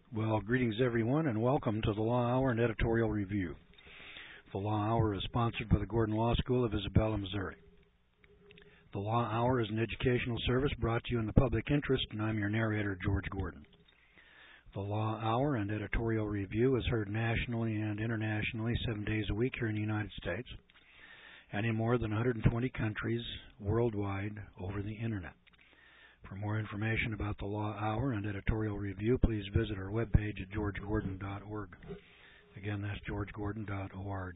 Well, greetings everyone, and welcome to the Law Hour and Editorial Review. The Law Hour is sponsored by the Gordon Law School of Isabella, Missouri. The Law Hour is an educational service brought to you in the public interest, and I'm your narrator, George Gordon. The Law Hour and Editorial Review is heard nationally and internationally 7 days a week here in the United States, and in more than 120 countries worldwide over the Internet. For more information about the Law Hour and Editorial Review, please visit our webpage at georgegordon.org. Again, that's georgegordon.org.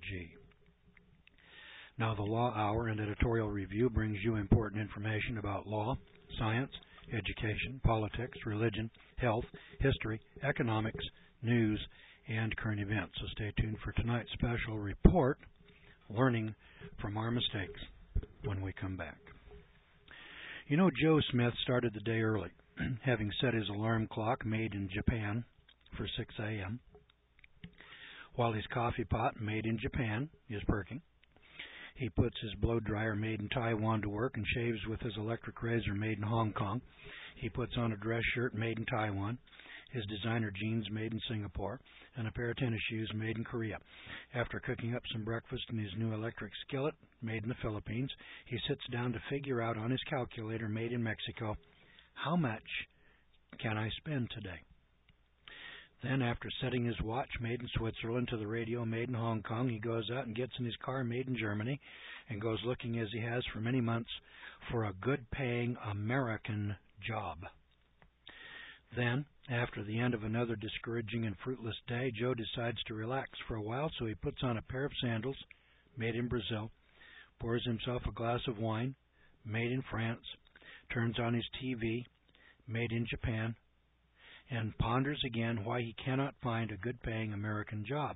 Now, the Law Hour and Editorial Review brings you important information about law, science, education, politics, religion, health, history, economics, news, and current events. So stay tuned for tonight's special report, Learning from Our Mistakes, when we come back. You know, Joe Smith started the day early, having set his alarm clock made in Japan for 6 a.m., while his coffee pot made in Japan is perking. He puts his blow dryer made in Taiwan to work and shaves with his electric razor made in Hong Kong. He puts on a dress shirt made in Taiwan, his designer jeans made in Singapore, and a pair of tennis shoes made in Korea. After cooking up some breakfast in his new electric skillet made in the Philippines, he sits down to figure out on his calculator made in Mexico, how much can I spend today? Then, after setting his watch made in Switzerland to the radio made in Hong Kong, he goes out and gets in his car made in Germany and goes looking, as he has for many months, for a good-paying American job. Then, after the end of another discouraging and fruitless day, Joe decides to relax for a while, so he puts on a pair of sandals made in Brazil, pours himself a glass of wine made in France, turns on his TV made in Japan, and ponders again why he cannot find a good-paying American job.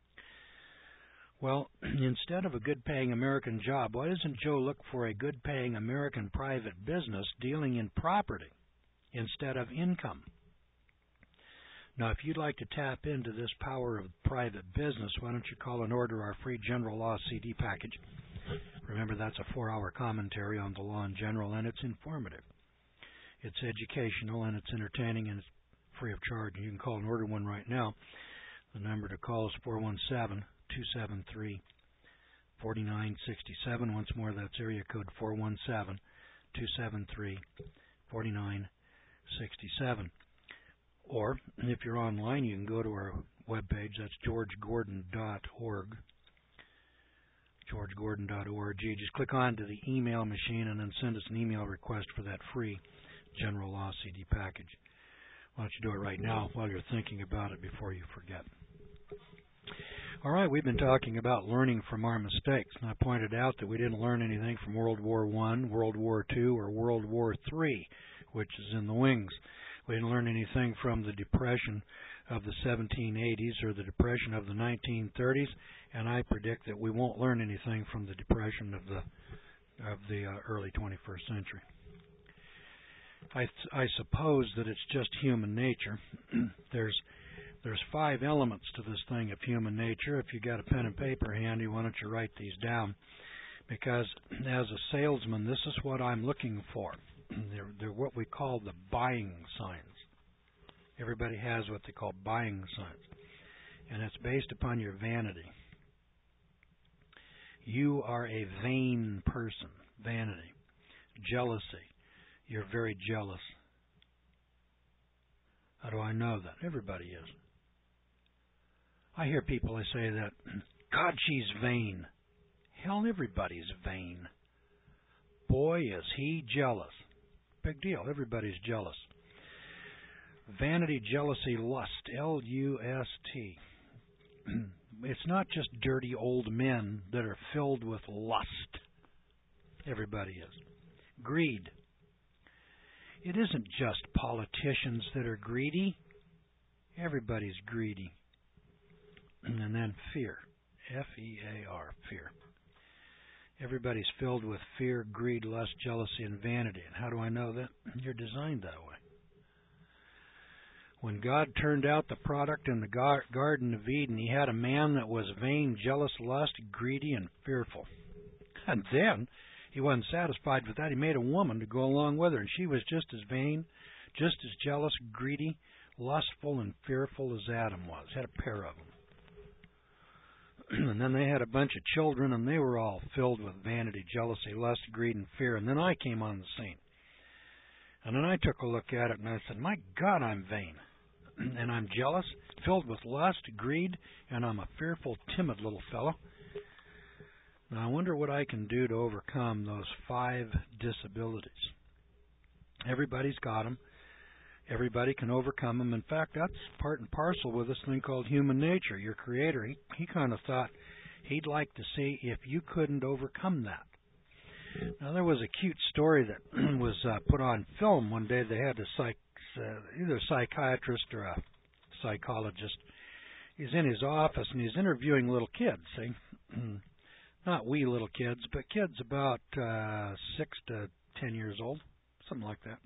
Well, instead of a good-paying American job, why doesn't Joe look for a good-paying American private business dealing in property instead of income? Now, if you'd like to tap into this power of private business, why don't you call and order our free General Law CD package? Remember, that's a 4-hour commentary on the law in general, and it's informative. It's educational, and it's entertaining, and it's free of charge. You can call and order one right now. The number to call is 417-273-4967. Once more, that's area code 417-273-4967. Or, if you're online, you can go to our webpage. That's georgegordon.org. georgegordon.org. Just click onto the email machine and then send us an email request for that free General Law CD package. Why don't you do it right now while you're thinking about it before you forget. All right, we've been talking about learning from our mistakes, and I pointed out that we didn't learn anything from World War I, World War II, or World War III, which is in the wings. We didn't learn anything from the Depression of the 1780s or the Depression of the 1930s, and I predict that we won't learn anything from the Depression of the early 21st century. I suppose that it's just human nature. There's 5 elements to this thing of human nature. If you got a pen and paper handy, why don't you write these down? Because as a salesman, this is what I'm looking for. They're what we call the buying signs. Everybody has what they call buying signs, and it's based upon your vanity. You are a vain person. Vanity. Jealousy. You're very jealous. How do I know that? Everybody is. I hear people say that, God, she's vain. Hell, everybody's vain. Boy, is he jealous. Big deal. Everybody's jealous. Vanity, jealousy, lust. L-U-S-T. It's not just dirty old men that are filled with lust. Everybody is. Greed. It isn't just politicians that are greedy. Everybody's greedy. And then fear. F-E-A-R. Fear. Everybody's filled with fear, greed, lust, jealousy, and vanity. And how do I know that? You're designed that way. When God turned out the product in the Garden of Eden, he had a man that was vain, jealous, lust, greedy, and fearful. And then he wasn't satisfied with that. He made a woman to go along with her, and she was just as vain, just as jealous, greedy, lustful, and fearful as Adam was. Had a pair of them. And then they had a bunch of children, and they were all filled with vanity, jealousy, lust, greed, and fear. And then I came on the scene. And then I took a look at it, and I said, my God, I'm vain. And I'm jealous, filled with lust, greed, and I'm a fearful, timid little fellow. Now, I wonder what I can do to overcome those 5 disabilities. Everybody's got them. Everybody can overcome them. In fact, that's part and parcel with this thing called human nature. Your Creator, he kind of thought he'd like to see if you couldn't overcome that. Now, there was a cute story that was put on film one day. They had either a psychiatrist or a psychologist. He's in his office, and he's interviewing little kids, see? Not wee little kids, but kids about 6 to 10 years old, something like that.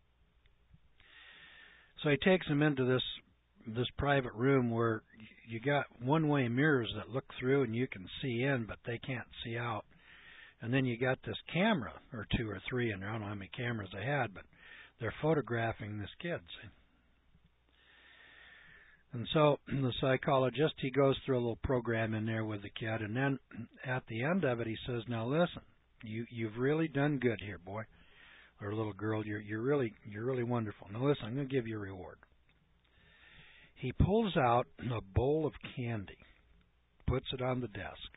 So he takes them into this private room where you got one-way mirrors that look through and you can see in, but they can't see out. And then you got this camera, or 2 or 3, and I don't know how many cameras they had, but they're photographing this kid. See? And so the psychologist, he goes through a little program in there with the kid, and then at the end of it, he says, now listen, you've really done good here, boy. Or little girl, you're really wonderful. Now listen, I'm going to give you a reward. He pulls out a bowl of candy, puts it on the desk,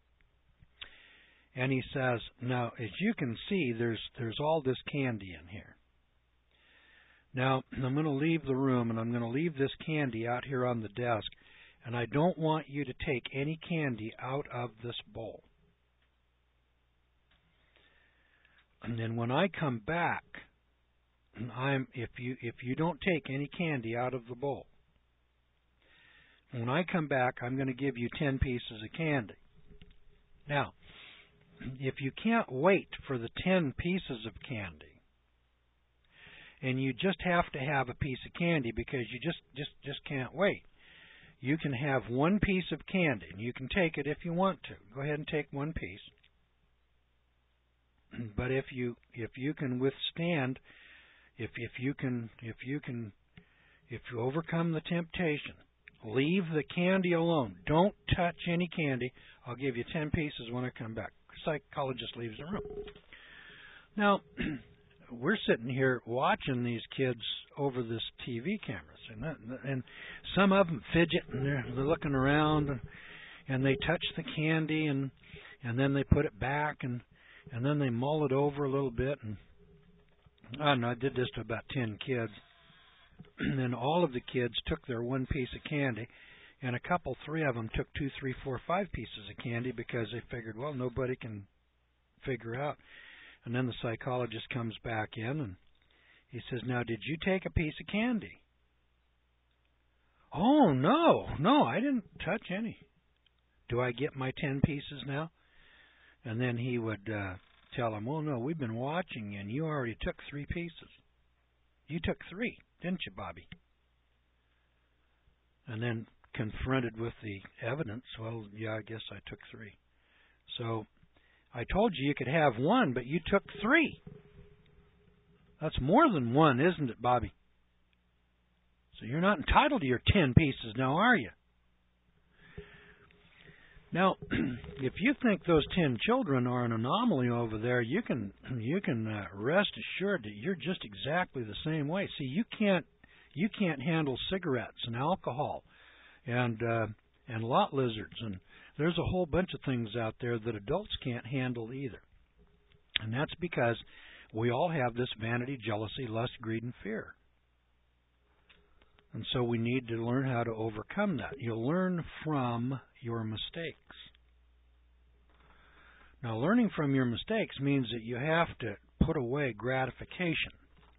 and he says, now as you can see, there's all this candy in here. Now I'm going to leave the room, and I'm going to leave this candy out here on the desk, and I don't want you to take any candy out of this bowl. And then when I come back, if you don't take any candy out of the bowl, when I come back, I'm going to give you 10 pieces of candy. Now, if you can't wait for the 10 pieces of candy, and you just have to have a piece of candy because you just can't wait, you can have 1 piece of candy, and you can take it if you want to. Go ahead and take 1 piece. But if you can withstand, if you overcome the temptation, leave the candy alone. Don't touch any candy. I'll give you 10 pieces when I come back. The psychologist leaves the room. Now, we're sitting here watching these kids over this TV camera, and some of them fidget, and they're looking around, and they touch the candy, and then they put it back, and then they mull it over a little bit, and I don't know, I did this to about 10 kids, and then all of the kids took their 1 piece of candy, and a couple, 3 of them took 2, 3, 4, 5 pieces of candy because they figured, well, nobody can figure out. And then the psychologist comes back in, and he says, now, did you take a piece of candy? Oh, no, I didn't touch any. Do I get my 10 pieces now? And then he would tell him, well, no, we've been watching, and you already took 3 pieces. You took 3, didn't you, Bobby? And then confronted with the evidence, well, yeah, I guess I took 3. So I told you could have 1, but you took 3. That's more than 1, isn't it, Bobby? So you're not entitled to your 10 pieces now, are you? Now, if you think those 10 children are an anomaly over there, you can rest assured that you're just exactly the same way. See, you can't handle cigarettes and alcohol and lot lizards, and there's a whole bunch of things out there that adults can't handle either. And that's because we all have this vanity, jealousy, lust, greed, and fear. And so we need to learn how to overcome that. You'll learn from your mistakes. Now, learning from your mistakes means that you have to put away gratification.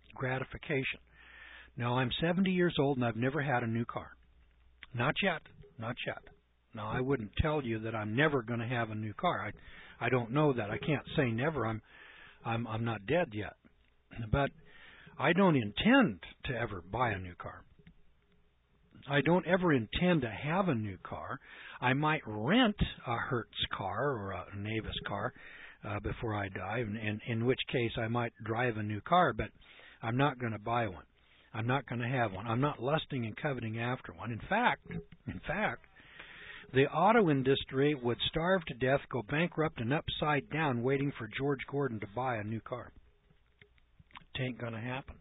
Now, I'm 70 years old and I've never had a new car. Not yet. Now, I wouldn't tell you that I'm never going to have a new car. I don't know that. I can't say never. I'm not dead yet. But I don't intend to ever buy a new car. I don't ever intend to have a new car. I might rent a Hertz car or a Navis car before I die, in which case I might drive a new car, but I'm not going to buy one. I'm not going to have one. I'm not lusting and coveting after one. In fact, the auto industry would starve to death, go bankrupt, and upside down waiting for George Gordon to buy a new car. It ain't going to happen.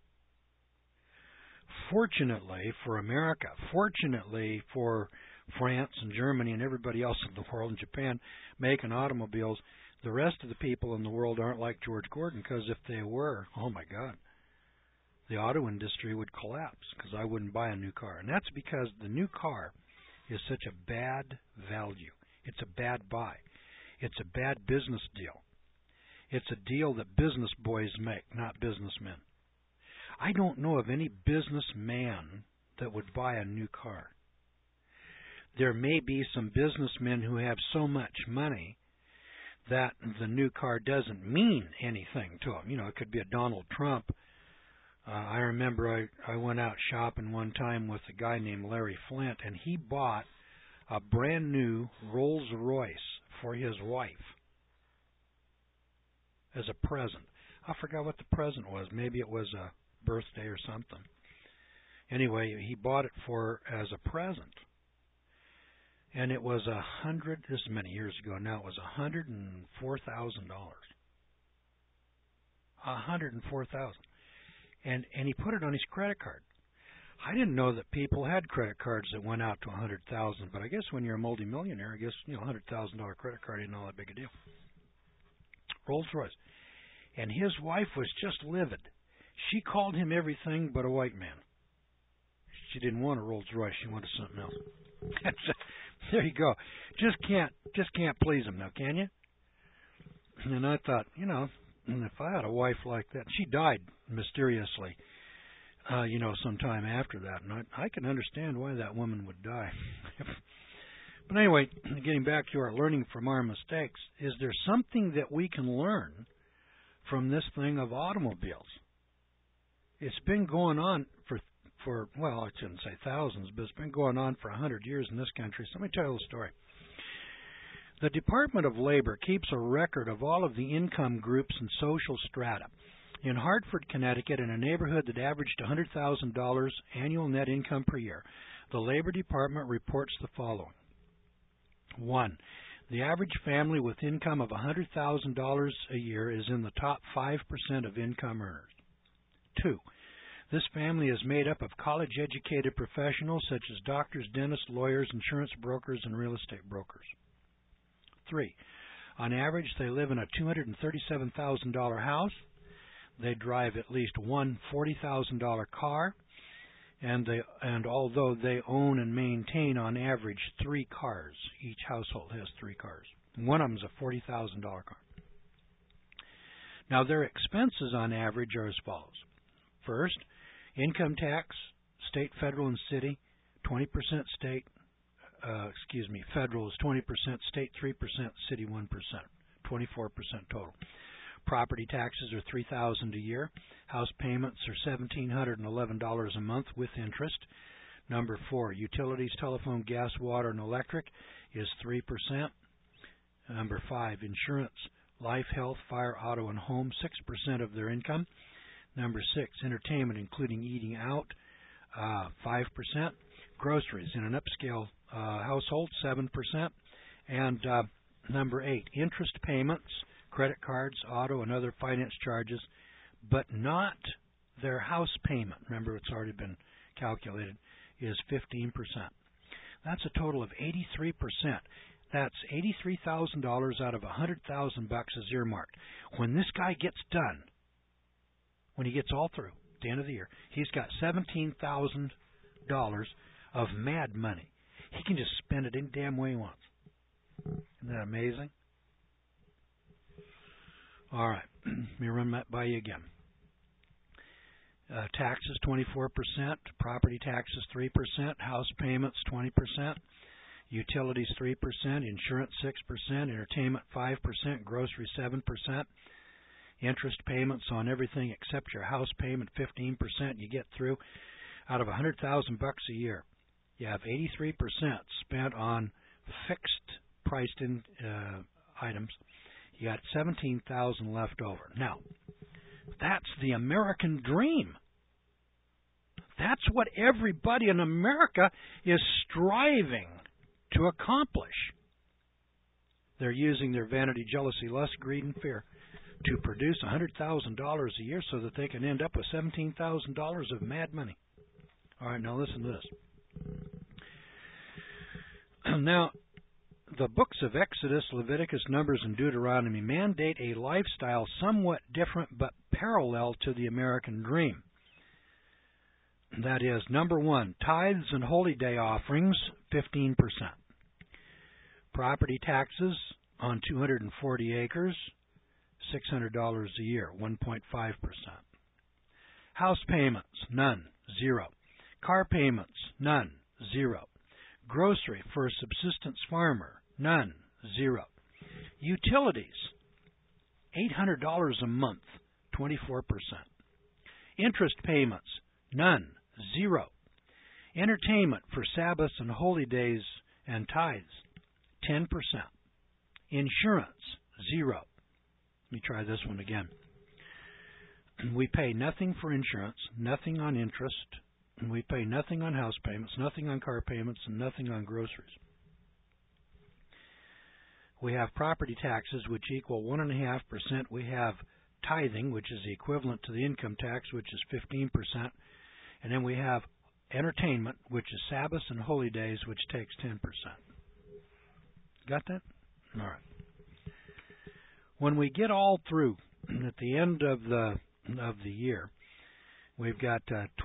Fortunately for America, fortunately for France and Germany and everybody else in the world, and Japan, making automobiles, the rest of the people in the world aren't like George Gordon, because if they were, oh my God, the auto industry would collapse, because I wouldn't buy a new car. And that's because the new car is such a bad value. It's a bad buy. It's a bad business deal. It's a deal that business boys make, not businessmen. I don't know of any businessman that would buy a new car. There may be some businessmen who have so much money that the new car doesn't mean anything to them. You know, it could be a Donald Trump. I remember I went out shopping one time with a guy named Larry Flint, and he bought a brand new Rolls Royce for his wife as a present. I forgot what the present was. Maybe it was a birthday or something. Anyway, he bought it for as a present. And it was this is many years ago now, it was $104,000. $104,000. And he put it on his credit card. I didn't know that people had credit cards that went out to $100,000, but I guess when you're a multimillionaire, I guess $100,000 credit card isn't all that big a deal. Rolls Royce. And his wife was just livid. She called him everything but a white man. She didn't want a Rolls Royce. She wanted something else. There you go. Just can't please him now, can you? And I thought, if I had a wife like that, she died mysteriously, sometime after that, and I can understand why that woman would die. But anyway, getting back to our learning from our mistakes, is there something that we can learn from this thing of automobiles? It's been going on for well, I shouldn't say thousands, but it's been going on for 100 years in this country. So let me tell you a story. The Department of Labor keeps a record of all of the income groups and social strata. In Hartford, Connecticut, in a neighborhood that averaged $100,000 annual net income per year, the Labor Department reports the following. 1. The average family with income of $100,000 a year is in the top 5% of income earners. 2. This family is made up of college-educated professionals such as doctors, dentists, lawyers, insurance brokers, and real estate brokers. 3. On average, they live in a $237,000 house. They drive at least one $40,000 car, and although they own and maintain on average 3 cars, each household has 3 cars. One of them is a $40,000 car. Now, their expenses on average are as follows. First, income tax, state, federal, and city, 20% state. Federal is 20%, state 3%, city 1%, 24% total. Property taxes are $3,000 a year. House payments are $1,711 a month with interest. Number 4, utilities, telephone, gas, water, and electric is 3%. Number 5, insurance, life, health, fire, auto, and home, 6% of their income. Number 6, entertainment, including eating out, 5%. Groceries in an upscale household, 7%. And number 8, interest payments, credit cards, auto, and other finance charges, but not their house payment. Remember, it's already been calculated, is 15%. That's a total of 83%. That's $83,000 out of $100,000 is earmarked. When this guy gets done, when he gets all through at the end of the year, he's got $17,000 of mad money. He can just spend it any damn way he wants. Isn't that amazing? All right, let me run that by you again. Taxes 24%, property taxes 3%, house payments 20%, utilities 3%, insurance 6%, entertainment 5%, grocery 7%, interest payments on everything except your house payment 15%. You get through out of $100,000 a year. You have 83% spent on fixed priced in items. You got $17,000 left over. Now, that's the American dream. That's what everybody in America is striving to accomplish. They're using their vanity, jealousy, lust, greed, and fear to produce $100,000 a year so that they can end up with $17,000 of mad money. All right, now listen to this. Now, the books of Exodus, Leviticus, Numbers, and Deuteronomy mandate a lifestyle somewhat different but parallel to the American dream. That is, number one, tithes and holy day offerings, 15%. Property taxes on 240 acres, $600 a year, 1.5%. House payments, none, 0. Car payments, none, 0. Grocery for a subsistence farmer, none, 0. Utilities, $800 a month, 24%. Interest payments, none, 0. Entertainment for Sabbaths and holy days and tithes, 10%. Insurance, 0. Let me try this one again. We pay nothing for insurance, nothing on interest, and we pay nothing on house payments, nothing on car payments, and nothing on groceries. We have property taxes, which equal 1.5%. We have tithing, which is the equivalent to the income tax, which is 15%. And then we have entertainment, which is Sabbaths and holy days, which takes 10%. Got that? All right. When we get all through at the end of the year, we've got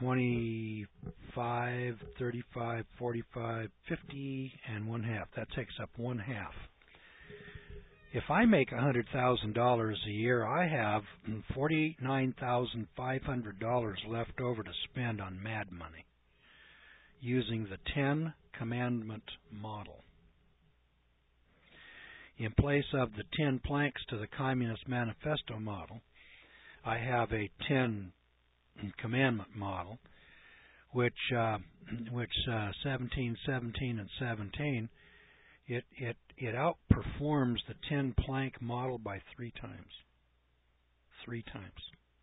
25, 35, 45, 50, and 1/2. That takes up 1/2. If I make $100,000 a year, I have $49,500 left over to spend on mad money using the 10 Commandment model. In place of the 10 planks to the Communist Manifesto model, I have a 10 Commandment model, which 17, 17, and 17, it outperforms the 10 plank model by 3 times. 3 times.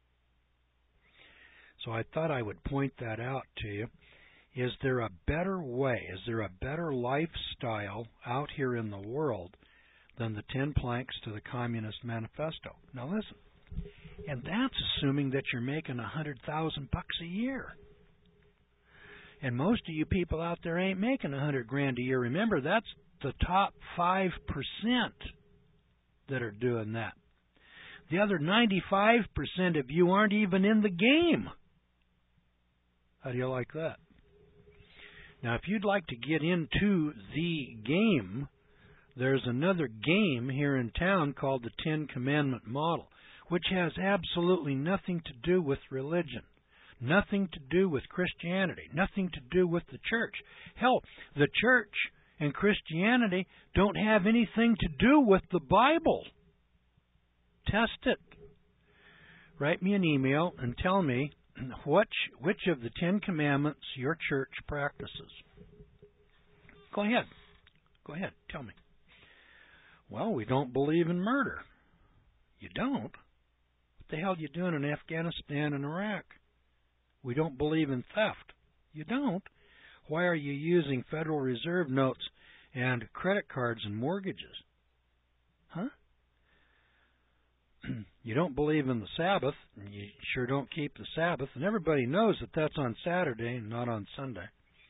So I thought I would point that out to you. Is there a better way? Is there a better lifestyle out here in the world than the 10 planks to the Communist Manifesto? Now listen, and that's assuming that you're making $100,000 a year. And most of you people out there ain't making $100,000 a year. Remember, that's the top 5% that are doing that. The other 95% of you aren't even in the game. How do you like that? Now, if you'd like to get into the game, there's another game here in town called the 10 Commandment Model, which has absolutely nothing to do with religion, nothing to do with Christianity, nothing to do with the church. Hell, the church and Christianity don't have anything to do with the Bible. Test it. Write me an email and tell me which of the 10 Commandments your church practices. Go ahead. Go ahead. Tell me. Well, we don't believe in murder. You don't? What the hell are you doing in Afghanistan and Iraq? We don't believe in theft. You don't? Why are you using Federal Reserve notes and credit cards and mortgages? Huh? You don't believe in the Sabbath, and you sure don't keep the Sabbath, and everybody knows that that's on Saturday and not on Sunday.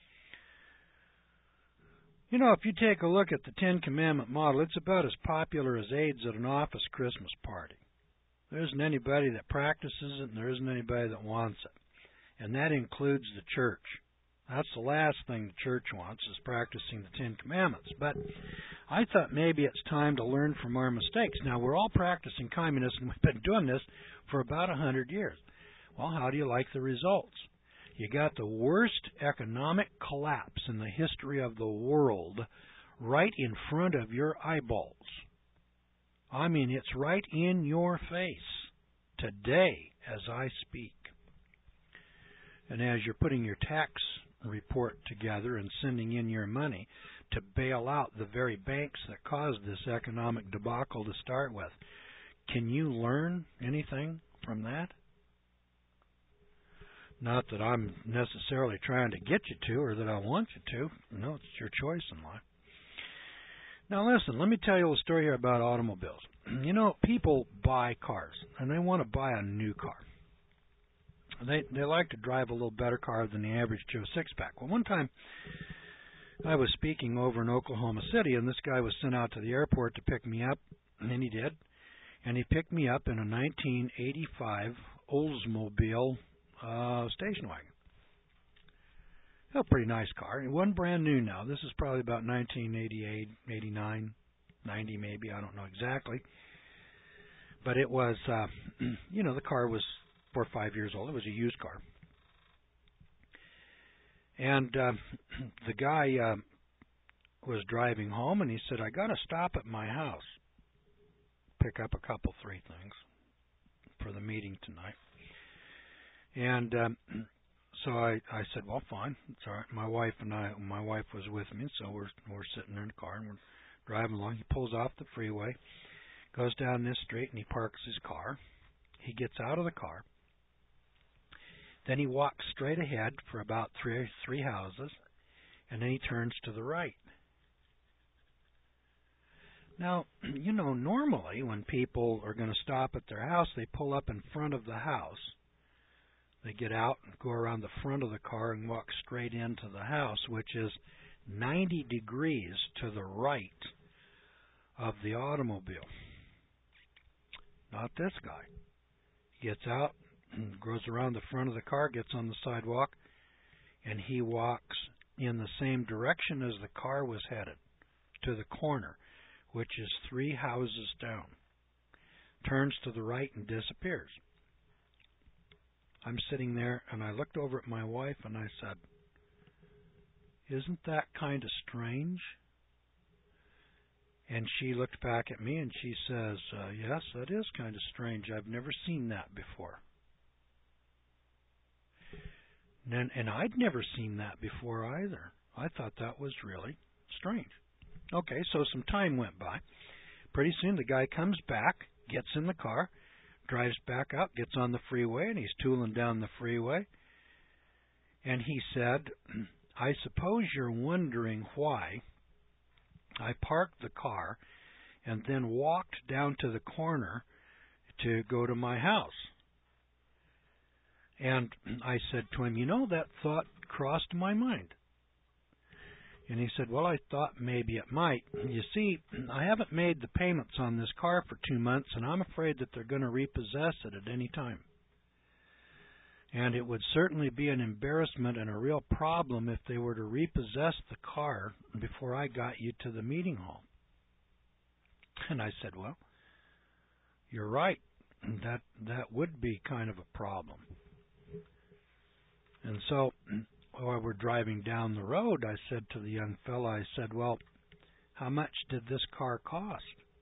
You know, if you take a look at the 10 Commandment model, it's about as popular as AIDS at an office Christmas party. There isn't anybody that practices it, and there isn't anybody that wants it. And that includes the church. That's the last thing the church wants, is practicing the 10 Commandments. But I thought maybe it's time to learn from our mistakes. Now, we're all practicing communism. We've been doing this for about 100 years. Well, how do you like the results? You got the worst economic collapse in the history of the world right in front of your eyeballs. I mean, it's right in your face today as I speak. And as you're putting your tax report together and sending in your money to bail out the very banks that caused this economic debacle to start with, can you learn anything from that? Not that I'm necessarily trying to get you to or that I want you to. No, it's your choice in life. Now listen, let me tell you a story here about automobiles. You know, people buy cars, and they want to buy a new car. They like to drive a little better car than the average Joe six-pack. Well, one time I was speaking over in Oklahoma City, and this guy was sent out to the airport to pick me up, and he did. And he picked me up in a 1985 Oldsmobile station wagon. A pretty nice car. It wasn't brand new now. This is probably about 1988, 89, 90 maybe. I don't know exactly. But it was, the car was 4 or 5 years old. It was a used car. And the guy was driving home, and he said, I got to stop at my house, pick up a couple, 3 things for the meeting tonight. And so I said, well, fine, it's all right. My wife was with me, so we're sitting there in the car, and we're driving along. He pulls off the freeway, goes down this street, and he parks his car. He gets out of the car. Then he walks straight ahead for about three houses, and then he turns to the right. Now, normally when people are going to stop at their house, they pull up in front of the house. They get out and go around the front of the car and walk straight into the house, which is 90 degrees to the right of the automobile. Not this guy. He gets out and goes around the front of the car, gets on the sidewalk, and he walks in the same direction as the car was headed, to the corner, which is 3 houses down. Turns to the right and disappears. I'm sitting there, and I looked over at my wife, and I said, isn't that kind of strange? And she looked back at me, and she says, yes, that is kind of strange. I've never seen that before. And I'd never seen that before either. I thought that was really strange. Okay, so some time went by. Pretty soon the guy comes back, gets in the car, drives back out, gets on the freeway, and he's tooling down the freeway. And he said, I suppose you're wondering why I parked the car and then walked down to the corner to go to my house. And I said to him, that thought crossed my mind. And he said, well, I thought maybe it might. You see, I haven't made the payments on this car for 2 months, and I'm afraid that they're going to repossess it at any time. And it would certainly be an embarrassment and a real problem if they were to repossess the car before I got you to the meeting hall. And I said, well, you're right. That would be kind of a problem. And so while we're driving down the road, I said to the young fella, I said, well, how much did this car cost?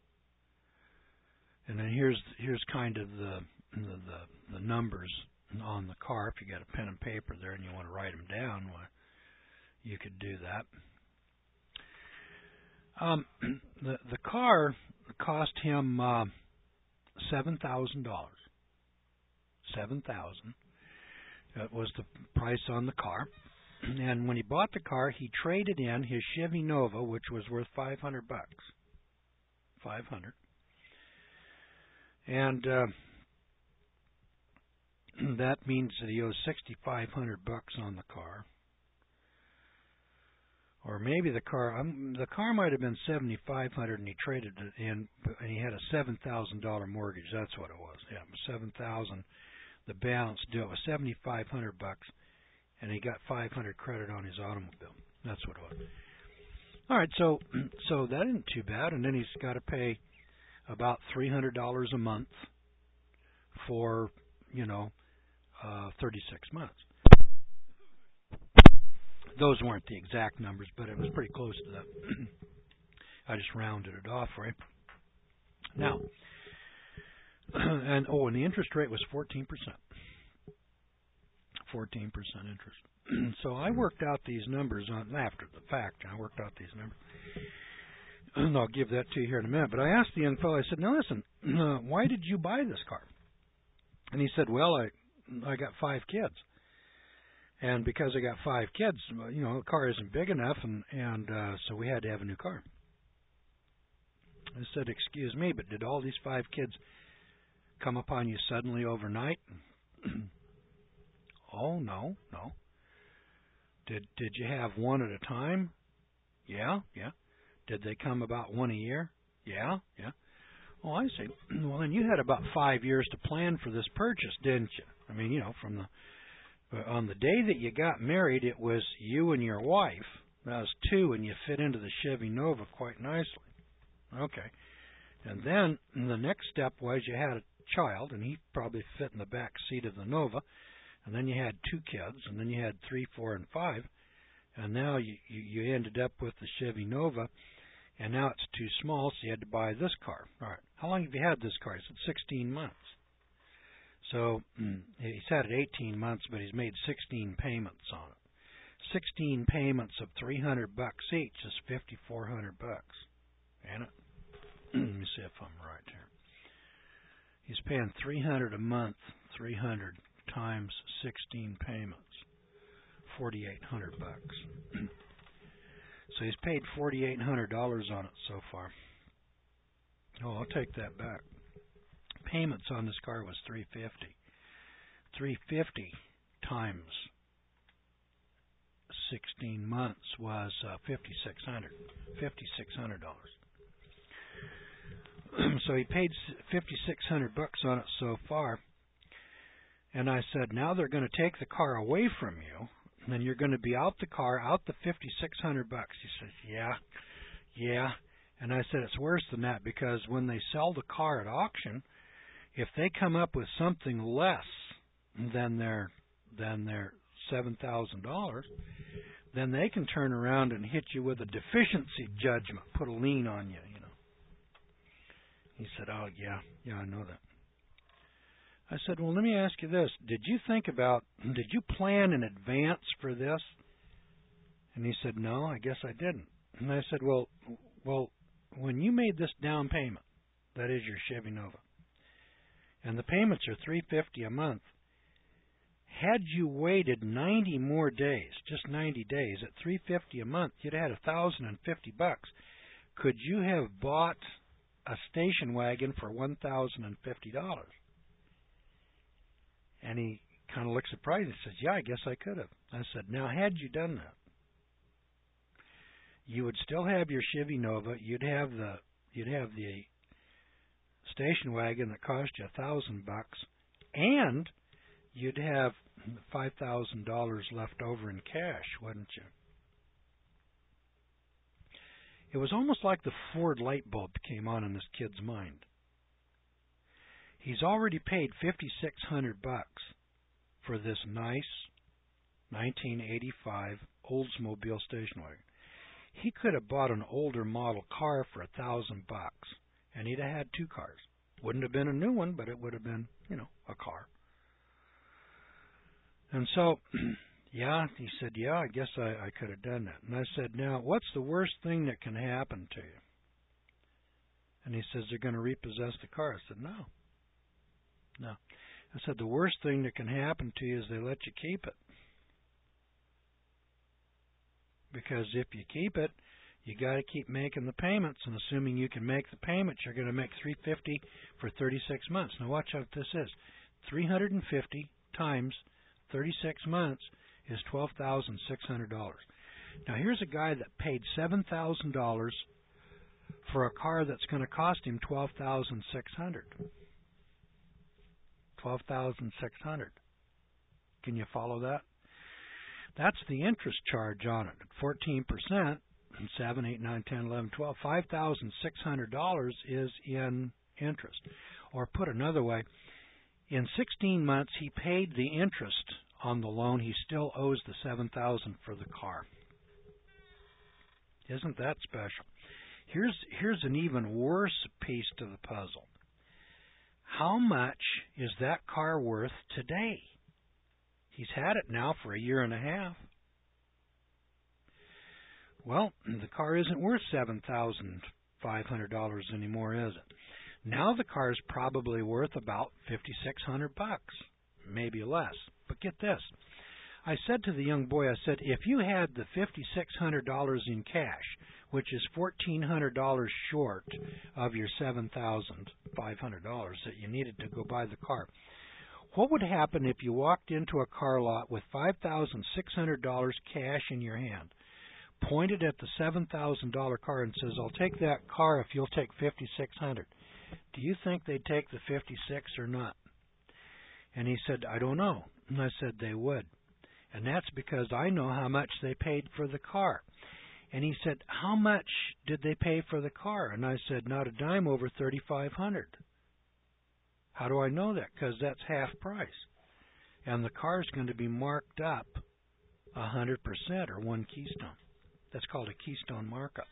And then here's kind of the numbers on the car. If you got a pen and paper there and you want to write them down, well, you could do that. The car cost him $7,000. $7,000. That was the price on the car. And when he bought the car, he traded in his Chevy Nova, which was worth $500. $500. And that means that he owes $6,500 on the car. Or maybe the car might have been $7,500, and he traded it in, and he had a $7,000 mortgage. That's what it was. Yeah, it was $7,000. The balance due it was $7,500, and he got $500 credit on his automobile. That's what it was. All right, so that isn't too bad. And then he's got to pay about $300 a month for 36 months. Those weren't the exact numbers, but it was pretty close to that. I just rounded it off for him. Now, and the interest rate was 14%. 14% interest. So I worked out these numbers after the fact. I worked out these numbers. And I'll give that to you here in a minute. But I asked the young fellow, I said, now listen, why did you buy this car? And he said, well, I got 5 kids. And because I got 5 kids, the car isn't big enough, and so we had to have a new car. I said, "Excuse me, but did all these 5 kids come upon you suddenly overnight?" "Oh, no. Did you have one at a time?" Yeah. "Did they come about one a year?" Yeah. "Oh, I see. Well, then you had about 5 years to plan for this purchase, didn't you? I mean, from on the day that you got married, it was you and your wife. That was 2, and you fit into the Chevy Nova quite nicely. Okay. And then the next step was you had a child, and he probably fit in the back seat of the Nova. And then you had 2 kids, and then you had 3, 4, and 5. And now you ended up with the Chevy Nova, and now it's too small, so you had to buy this car. All right. How long have you had this car?" I said, 16 months. So he's had it 18 months, but he's made 16 payments on it. 16 payments of $300 each is $5,400. Ain't it? Let me see if I'm right here. He's paying $300 a month, 300 times 16 payments, $4,800. So he's paid $4,800 on it so far. Oh, I'll take that back. Payments on this car was $350. $350 times 16 months was $5,600. So he paid $5,600 on it so far. And I said, "Now they're going to take the car away from you, and then you're going to be out the $5,600. He says, "Yeah." And I said, "It's worse than that, because when they sell the car at auction, if they come up with something less than their $7,000, then they can turn around and hit you with a deficiency judgment, put a lien on you, He said, "Oh, yeah, I know that." I said, "Well, let me ask you this. Did you plan in advance for this?" And he said, "No, I guess I didn't." And I said, well, when you made this down payment, that is your Chevy Nova, and the payments are $350 a month, had you waited 90 more days, just 90 days, at $350 a month, you'd have had $1,050. Could you have bought a station wagon for $1,050? And he kind of looked surprised. He says, "Yeah, I guess I could have." I said, "Now, had you done that, you would still have your Chevy Nova. You'd have the station wagon that cost you $1,000, and you'd have $5,000 left over in cash, wouldn't you?" It was almost like the Ford light bulb came on in this kid's mind. He's already paid $5,600 for this nice 1985 Oldsmobile station wagon. He could have bought an older model car for $1,000, and he'd have had 2 cars. Wouldn't have been a new one, but it would have been, a car. And so, he said, "Yeah, I guess I could have done that." And I said, "Now, what's the worst thing that can happen to you?" And he says, "They're going to repossess the car." I said, No. I said, "The worst thing that can happen to you is they let you keep it. Because if you keep it, you got to keep making the payments, and assuming you can make the payments, you're going to make $350 for 36 months. Now watch what this is. 350 times 36 months is $12,600. Now here's a guy that paid $7,000 for a car that's going to cost him $12,600. $12,600. Can you follow that? That's the interest charge on it, 14%. 7, 8, 9, 10, 11, 12, $5,600 is in interest. Or put another way, in 16 months he paid the interest on the loan. He still owes the $7,000 for the car. Isn't that special? Here's an even worse piece to the puzzle. How much is that car worth today? He's had it now for a year and a half. Well, the car isn't worth $7,500 anymore, is it? Now the car is probably worth about $5,600, maybe less. But get this. I said to the young boy, I said, if you had the $5,600 in cash, which is $1,400 short of your $7,500 that you needed to go buy the car, what would happen if you walked into a car lot with $5,600 cash in your hand, pointed at the $7,000 car and says, I'll take that car if you'll take $5,600? Do you think they'd take the 56 or not? And he said, I don't know. And I said, they would. And that's because I know how much they paid for the car. And he said, how much did they pay for the car? And I said, not a dime over $3,500. How do I know that? Because that's half price. And the car's going to be marked up 100% or one keystone. That's called a keystone markup.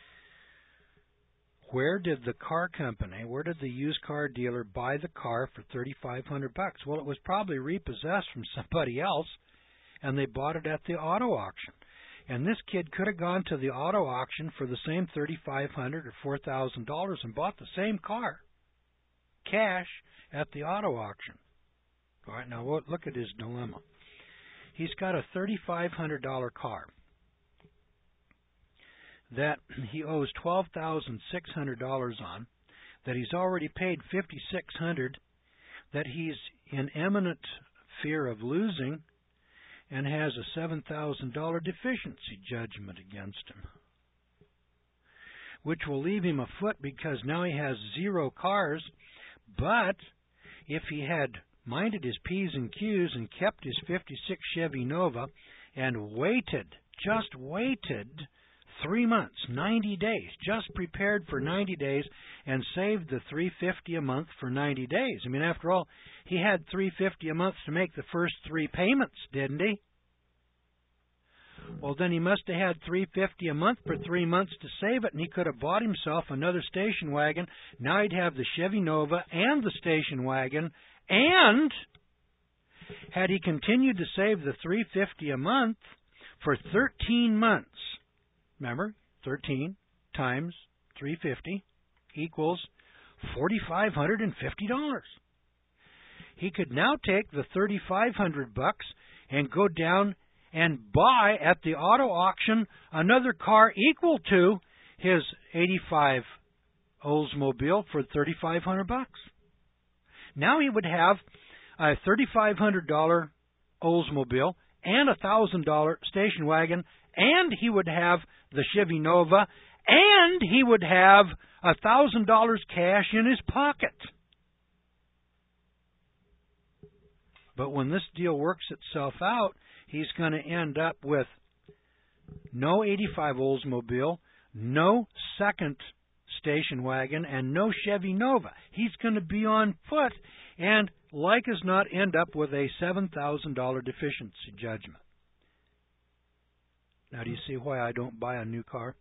Where did the car company, where did the used car dealer buy the car for $3,500? Well, it was probably repossessed from somebody else, and they bought it at the auto auction. And this kid could have gone to the auto auction for the same $3,500 or $4,000 and bought the same car, cash, at the auto auction. All right, now look at his dilemma. He's got a $3,500 car that he owes $12,600 on, that he's already paid $5,600, that he's in imminent fear of losing, and has a $7,000 deficiency judgment against him, which will leave him afoot because now he has 0 cars. But if he had minded his P's and Q's and kept his 56 Chevy Nova and waited, just waited 3 months, 90 days, just prepared for 90 days and saved the $350 a month for 90 days. I mean, after all, he had $350 a month to make the first 3 payments, didn't he? Well, then he must have had $350 a month for 3 months to save it, and he could have bought himself another station wagon. Now he'd have the Chevy Nova and the station wagon, and had he continued to save the $350 a month for 13 months, remember, 13 times 350 equals $4,550. He could now take the $3,500 and go down and buy at the auto auction another car equal to his '85 Oldsmobile for $3,500. Now he would have a $3,500 Oldsmobile and a $1,000 station wagon, and he would have the Chevy Nova, and he would have $1,000 cash in his pocket. But when this deal works itself out, he's going to end up with no '85 Oldsmobile, no second station wagon, and no Chevy Nova. He's going to be on foot and, like as not, end up with a $7,000 deficiency judgment. Now, do you see why I don't buy a new car?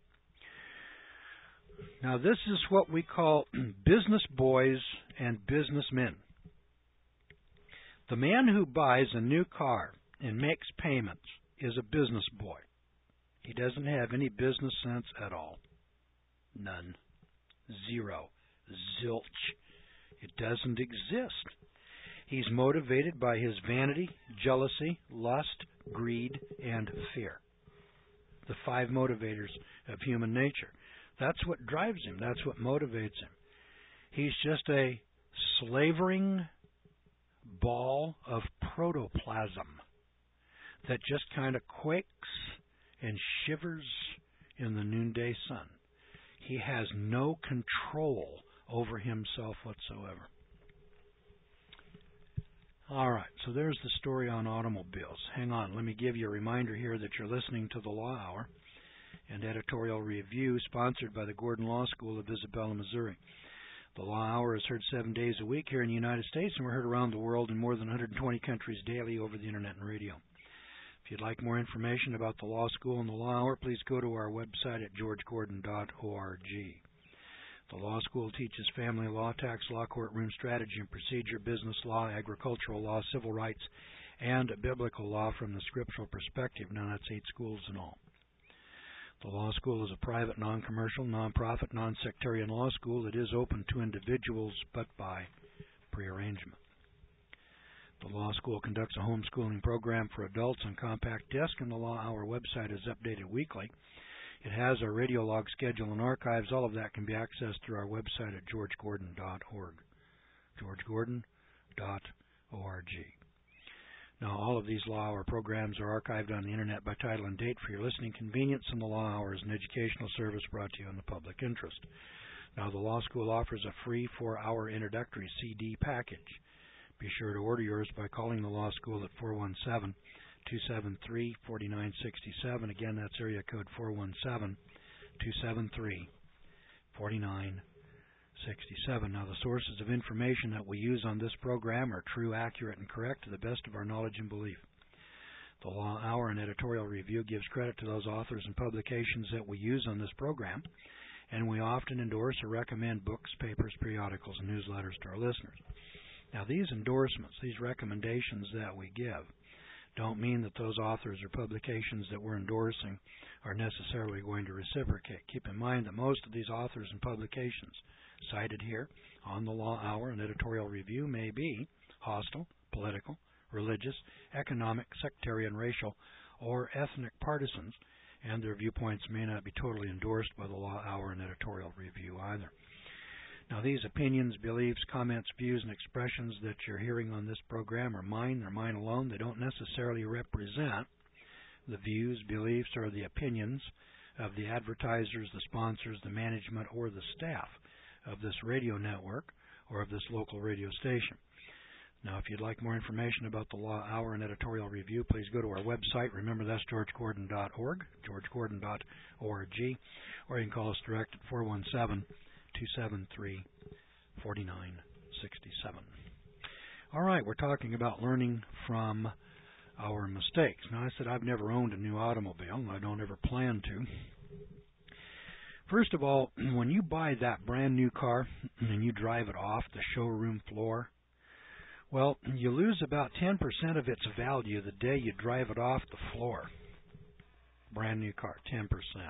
Now, this is what we call business boys and businessmen. The man who buys a new car and makes payments is a business boy. He doesn't have any business sense at all. None. Zero. Zilch. It doesn't exist. He's motivated by his vanity, jealousy, lust, greed, and fear. The 5 motivators of human nature. That's what drives him. That's what motivates him. He's just a slavering ball of protoplasm that just kind of quakes and shivers in the noonday sun. He has no control over himself whatsoever. All right, so there's the story on automobiles. Hang on, let me give you a reminder here that you're listening to the Law Hour, an editorial review sponsored by the Gordon Law School of Isabella, Missouri. The Law Hour is heard 7 days a week here in the United States, and we're heard around the world in more than 120 countries daily over the Internet and radio. If you'd like more information about the Law School and the Law Hour, please go to our website at georgegordon.org. The Law School teaches family law, tax law, courtroom strategy and procedure, business law, agricultural law, civil rights, and biblical law from the scriptural perspective. Now, that's 8 schools in all. The Law School is a private, non-commercial, non-profit, non-sectarian law school. It is open to individuals, but by prearrangement. The law school conducts a homeschooling program for adults on compact disc, and the Law Hour website is updated weekly. It has our radio log schedule and archives. All of that can be accessed through our website at georgegordon.org. georgegordon.org. Now, all of these Law Hour programs are archived on the Internet by title and date for your listening convenience, and the Law Hour is an educational service brought to you in the public interest. Now, the Law School offers a free 4-hour introductory CD package. Be sure to order yours by calling the Law School at 417-273-4967. Again, that's area code 417-273-4967. Now, the sources of information that we use on this program are true, accurate, and correct to the best of our knowledge and belief. The Law Hour and Editorial Review gives credit to those authors and publications that we use on this program, and we often endorse or recommend books, papers, periodicals, and newsletters to our listeners. Now, these endorsements, these recommendations that we give, don't mean that those authors or publications that we're endorsing are necessarily going to reciprocate. Keep in mind that most of these authors and publications cited here on the Law Hour and Editorial Review may be hostile, political, religious, economic, sectarian, racial, or ethnic partisans, and their viewpoints may not be totally endorsed by the Law Hour and Editorial Review either. Now, these opinions, beliefs, comments, views, and expressions that you're hearing on this program are mine. They're mine alone. They don't necessarily represent the views, beliefs, or the opinions of the advertisers, the sponsors, the management, or the staff of this radio network or of this local radio station. Now, if you'd like more information about the Law Hour and Editorial Review, please go to our website. Remember, that's georgegordon.org, georgegordon.org, or you can call us direct at 417-273-4967. All right, we're talking about learning from our mistakes. Now, I said I've never owned a new automobile, and I don't ever plan to. First of all, when you buy that brand new car and you drive it off the showroom floor, well, you lose about 10% of its value the day you drive it off the floor. Brand new car, 10%.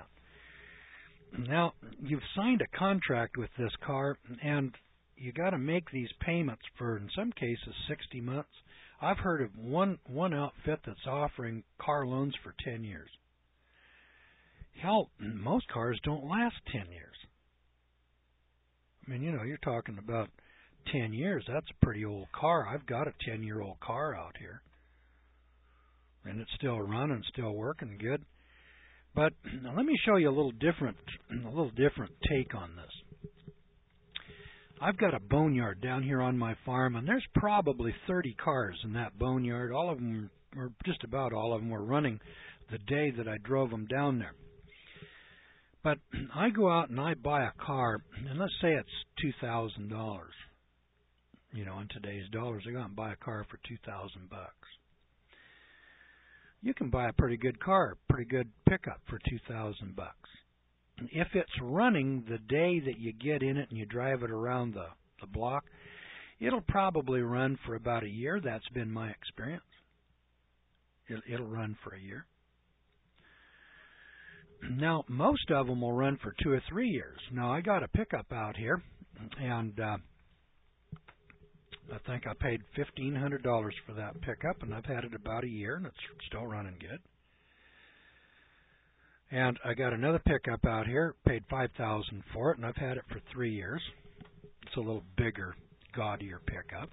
Now, you've signed a contract with this car, and you got to make these payments for, in some cases, 60 months. I've heard of one outfit that's offering car loans for 10 years. Hell, most cars don't last 10 years. I mean, you're talking about 10 years. That's a pretty old car. I've got a 10-year-old car out here, and it's still running, still working good. But let me show you a little different take on this. I've got a boneyard down here on my farm, and there's probably 30 cars in that boneyard. All of them, or just about all of them, were running the day that I drove them down there. But I go out and I buy a car, and let's say it's $2,000. In today's dollars, I go out and buy a car for $2,000. You can buy a pretty good car, pretty good pickup for $2,000. If it's running the day that you get in it and you drive it around the block, it'll probably run for about a year. That's been my experience. It'll run for a year. Now, most of them will run for 2 or 3 years. Now, I got a pickup out here, and I think I paid $1,500 for that pickup, and I've had it about a year, and it's still running good. And I got another pickup out here, paid $5,000 for it, and I've had it for 3 years. It's a little bigger, gaudier pickup.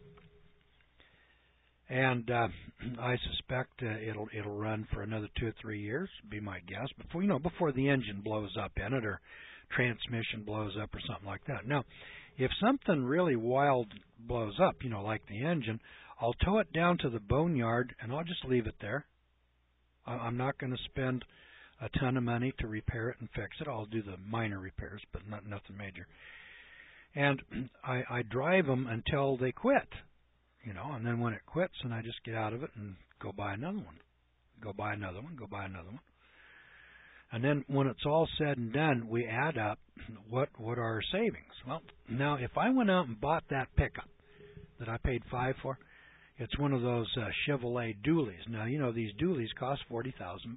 And I suspect it'll run for another 2 or 3 years, be my guess, before the engine blows up in it or transmission blows up or something like that. Now, if something really wild blows up, like the engine, I'll tow it down to the boneyard and I'll just leave it there. I'm not going to spend a ton of money to repair it and fix it. I'll do the minor repairs, but nothing major. And I drive them until they quit. And then when it quits, then I just get out of it and go buy another one. Go buy another one, go buy another one. And then when it's all said and done, we add up what are our savings. Well, now if I went out and bought that pickup that I paid $5,000 for, it's one of those Chevrolet dualies. Now, these dualies cost $40,000.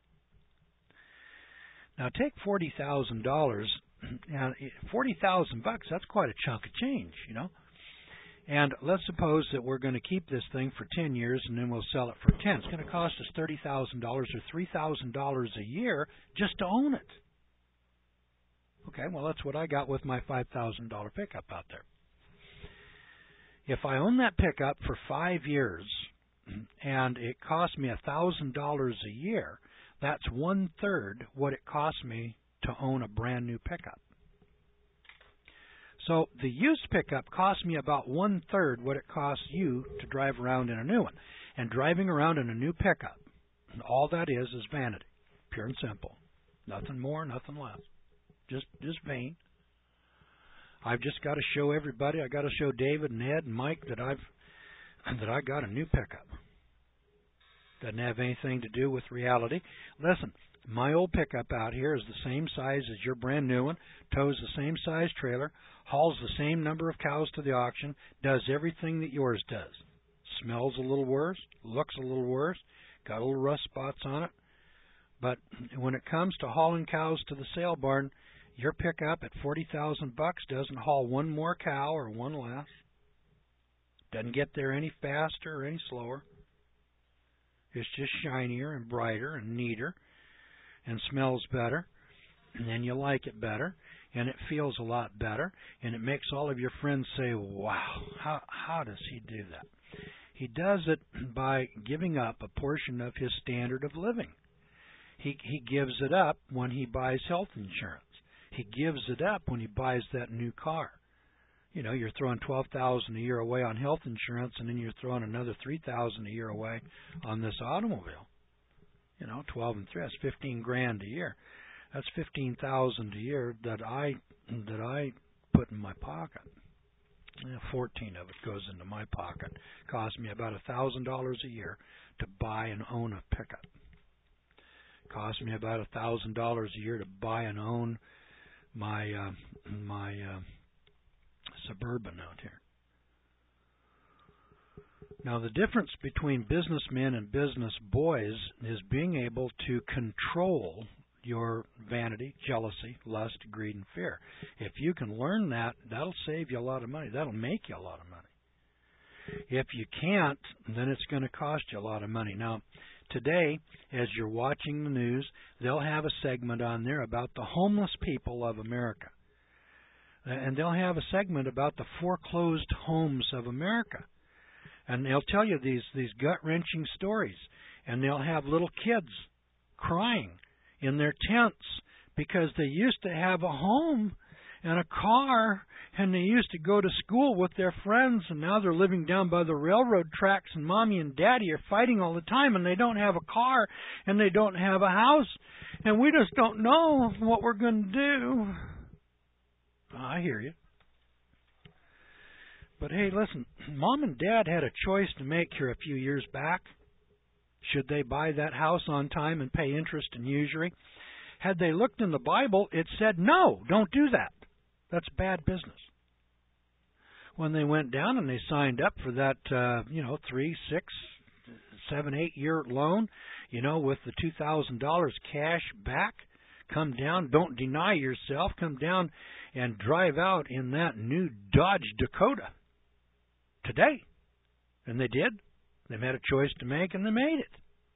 Now take $40,000, and $40,000, that's quite a chunk of change, And let's suppose that we're going to keep this thing for 10 years and then we'll sell it for 10. It's going to cost us $30,000 or $3,000 a year just to own it. Okay, well, that's what I got with my $5,000 pickup out there. If I own that pickup for 5 years and it costs me $1,000 a year, that's 1/3 what it costs me to own a brand new pickup. So the used pickup costs me about 1/3 what it costs you to drive around in a new one. And driving around in a new pickup, all that is vanity, pure and simple. Nothing more, nothing less. Just vain. I've just got to show everybody. I got to show David and Ed and Mike that I got a new pickup. Doesn't have anything to do with reality. Listen, my old pickup out here is the same size as your brand new one, tows the same size trailer, hauls the same number of cows to the auction, does everything that yours does. Smells a little worse, looks a little worse, got little rust spots on it. But when it comes to hauling cows to the sale barn, your pickup at $40,000 doesn't haul one more cow or one less. Doesn't get there any faster or any slower. It's just shinier and brighter and neater and smells better, and then you like it better, and it feels a lot better, and it makes all of your friends say, wow, how does he do that? He does it by giving up a portion of his standard of living. He gives it up when he buys health insurance. He gives it up when he buys that new car. You know, you're throwing $12,000 a year away on health insurance, and then you're throwing another $3,000 a year away on this automobile. You know, 12 and 3, that's $15,000 a year. That's $15,000 a year that I put in my pocket. 14 of it goes into my pocket. Costs me about $1,000 a year to buy and own a pickup. Costs me about $1,000 a year to buy and own my Suburban out here. Now, the difference between businessmen and business boys is being able to control your vanity, jealousy, lust, greed, and fear. If you can learn that, that'll save you a lot of money. That'll make you a lot of money. If you can't, then it's going to cost you a lot of money. Now, today, as you're watching the news, they'll have a segment on there about the homeless people of America. And they'll have a segment about the foreclosed homes of America. And they'll tell you these gut-wrenching stories. And they'll have little kids crying in their tents because they used to have a home and a car, and they used to go to school with their friends, and now they're living down by the railroad tracks, and Mommy and Daddy are fighting all the time, and they don't have a car, and they don't have a house, and we just don't know what we're going to do. I hear you. But hey, listen, Mom and Dad had a choice to make here a few years back. Should they buy that house on time and pay interest and usury? Had they looked in the Bible, it said, no, don't do that. That's bad business. When they went down and they signed up for that, 3, 6, 7, 8 year loan, with the $2,000 cash back, come down, don't deny yourself, come down and drive out in that new Dodge Dakota today. And they did. They had a choice to make, and they made it.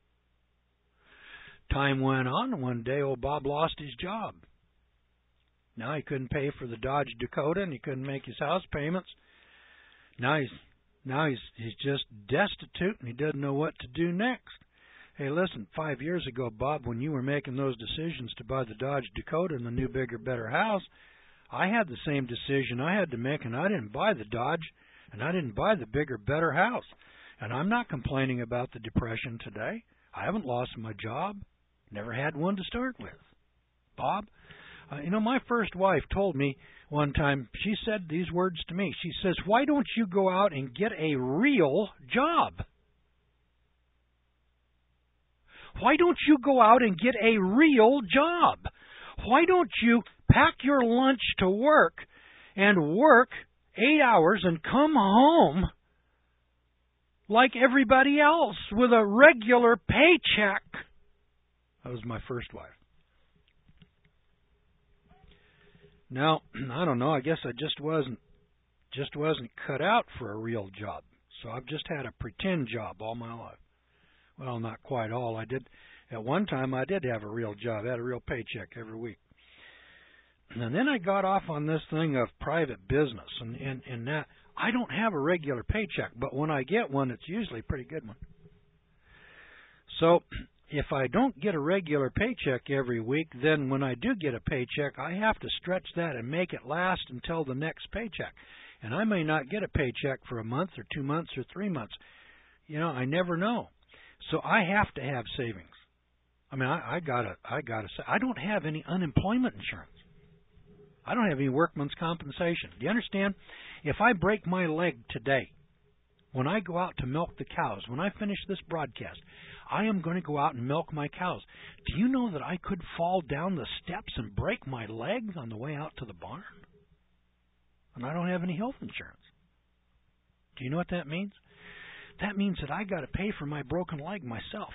Time went on, and one day old Bob lost his job. Now he couldn't pay for the Dodge Dakota, and he couldn't make his house payments. Now he's just destitute, and he doesn't know what to do next. Hey, listen, 5 years ago, Bob, when you were making those decisions to buy the Dodge Dakota and the new, bigger, better house, I had the same decision I had to make, and I didn't buy the Dodge, and I didn't buy the bigger, better house. And I'm not complaining about the depression today. I haven't lost my job. Never had one to start with. Bob, my first wife told me one time, she said these words to me. She says, why don't you go out and get a real job? Why don't you go out and get a real job? Why don't you pack your lunch to work and work 8 hours and come home like everybody else with a regular paycheck? That was my first wife. Now, I don't know, I guess I just wasn't just wasn't cut out for a real job. So I've just had a pretend job all my life. Well, not quite all. At one time I did have a real job. I had a real paycheck every week. And then I got off on this thing of private business, and that I don't have a regular paycheck, but when I get one, it's usually a pretty good one. So if I don't get a regular paycheck every week, then when I do get a paycheck, I have to stretch that and make it last until the next paycheck. And I may not get a paycheck for a month or 2 months or 3 months. I never know. So I have to have savings. I mean, I gotta say, I don't have any unemployment insurance. I don't have any workman's compensation. Do you understand? If I break my leg today, when I go out to milk the cows, when I finish this broadcast, I am going to go out and milk my cows. Do you know that I could fall down the steps and break my leg on the way out to the barn? And I don't have any health insurance. Do you know what that means? That means that I got to pay for my broken leg myself.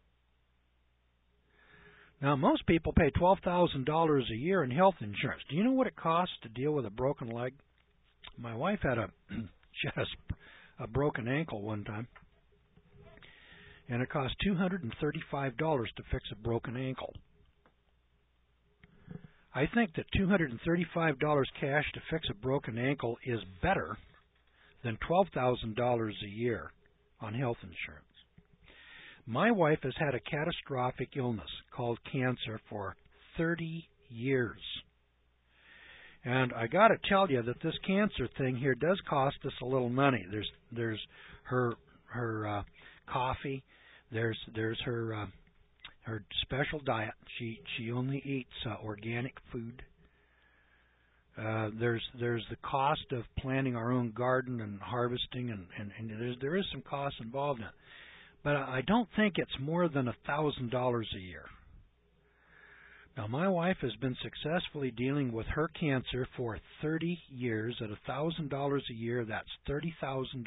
Now, most people pay $12,000 a year in health insurance. Do you know what it costs to deal with a broken leg? My wife had she had a broken ankle one time, and it cost $235 to fix a broken ankle. I think that $235 cash to fix a broken ankle is better than $12,000 a year on health insurance. My wife has had a catastrophic illness called cancer for 30 years. And I got to tell you that this cancer thing here does cost us a little money. There's her coffee. There's her special diet. She only eats organic food. There's the cost of planting our own garden and harvesting, and there is some cost involved in it. But I don't think it's more than $1,000 a year. Now, my wife has been successfully dealing with her cancer for 30 years. At $1,000 a year, that's $30,000.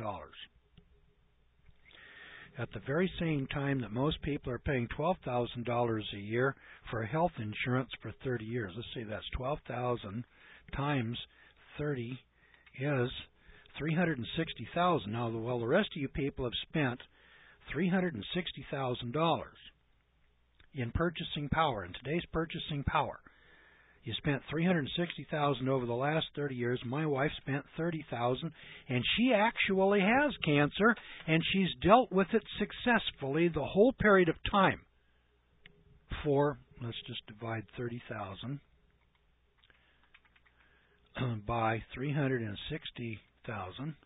At the very same time that most people are paying $12,000 a year for health insurance for 30 years. Let's see, that's 12,000 times 30 is $360,000. Now, the rest of you people have spent $360,000 in purchasing power. In today's purchasing power, you spent $360,000 over the last 30 years. My wife spent $30,000, and she actually has cancer, and she's dealt with it successfully the whole period of time. Let's just divide 30,000 by 360,000.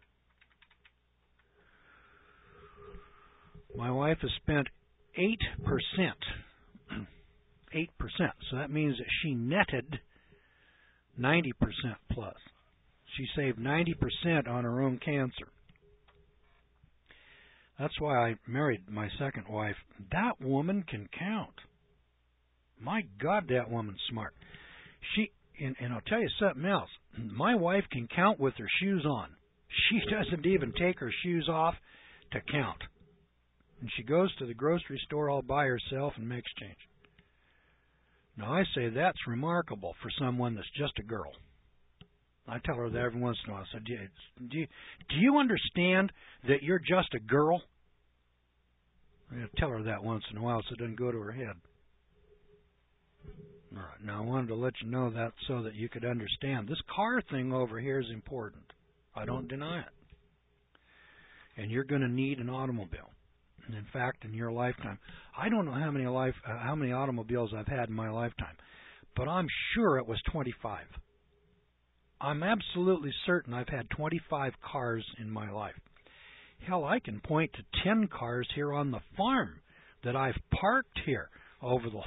My wife has spent 8%. 8%. So that means that she netted 90% plus. She saved 90% on her own cancer. That's why I married my second wife. That woman can count. My God, that woman's smart. And I'll tell you something else. My wife can count with her shoes on. She doesn't even take her shoes off to count. And she goes to the grocery store all by herself and makes change. Now, I say that's remarkable for someone that's just a girl. I tell her that every once in a while. I say, do you understand that you're just a girl? I tell her that once in a while so it doesn't go to her head. All right, now I wanted to let you know that so that you could understand. This car thing over here is important. I don't deny it. And you're going to need an automobile. In fact, in your lifetime, I don't know how many automobiles I've had in my lifetime, but I'm sure it was 25. I'm absolutely certain I've had 25 cars in my life. Hell, I can point to 10 cars here on the farm that I've parked here over the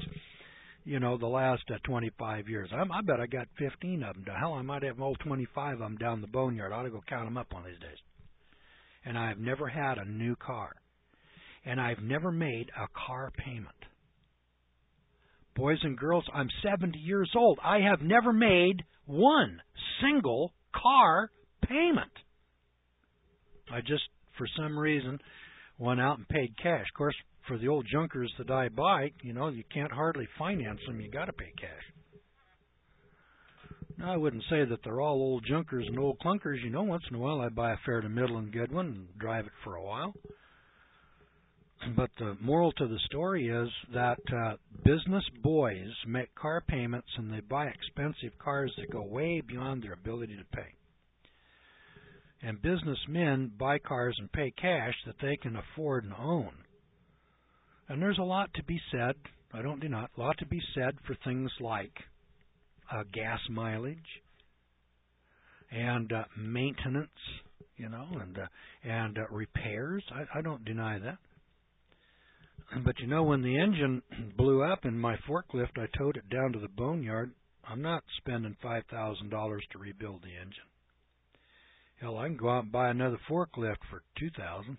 last 25 years. I bet I got 15 of them. Hell, I might have 25 of them down the boneyard. I ought to go count them up one of these days. And I've never had a new car. And I've never made a car payment. Boys and girls, I'm 70 years old. I have never made one single car payment. I just, for some reason, went out and paid cash. Of course, for the old junkers that I buy, you can't hardly finance them. You got to pay cash. I wouldn't say that they're all old junkers and old clunkers. Once in a while I buy a fair to middling good one and drive it for a while. But the moral to the story is that business boys make car payments and they buy expensive cars that go way beyond their ability to pay. And businessmen buy cars and pay cash that they can afford and own. And there's a lot to be said, I don't deny it, a lot to be said for things like gas mileage and maintenance, and repairs. I don't deny that. But when the engine blew up in my forklift, I towed it down to the boneyard. I'm not spending $5,000 to rebuild the engine. Hell, I can go out and buy another forklift for $2,000.